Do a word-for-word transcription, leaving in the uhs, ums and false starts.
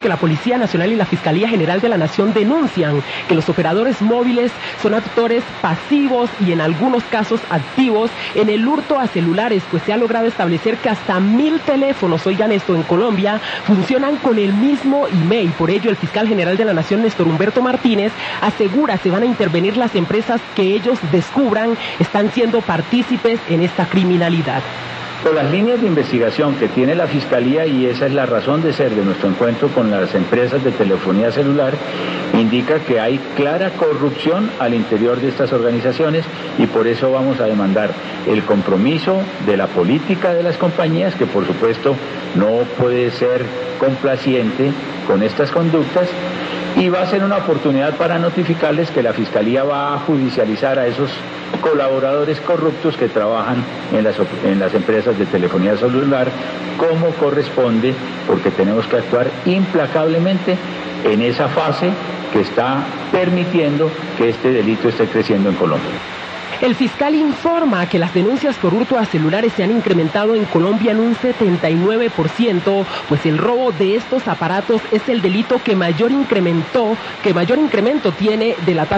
que la Policía Nacional y la Fiscalía General de la Nación denuncian que los operadores móviles son actores pasivos y en algunos casos activos en el hurto a celulares, pues se ha logrado establecer que hasta mil teléfonos, oigan esto, en Colombia funcionan con el mismo email. Por ello, el fiscal general de la Nación, Néstor Humberto Martínez, asegura se van a intervenir las empresas que ellos descubran están siendo partícipes en esta criminalidad. Por las líneas de investigación que tiene la Fiscalía, y esa es la razón de ser de nuestro encuentro con las empresas de telefonía celular, indica que hay clara corrupción al interior de estas organizaciones y por eso vamos a demandar el compromiso de la política de las compañías, que por supuesto no puede ser complaciente con estas conductas, y va a ser una oportunidad para notificarles que la Fiscalía va a judicializar a esos colaboradores corruptos que trabajan en las, en las empresas de telefonía celular como corresponde, porque tenemos que actuar implacablemente en esa fase que está permitiendo que este delito esté creciendo en Colombia. El fiscal informa que las denuncias por hurto a celulares se han incrementado en Colombia en un setenta y nueve por ciento, pues el robo de estos aparatos es el delito que mayor incrementó, que mayor incremento tiene de la tasa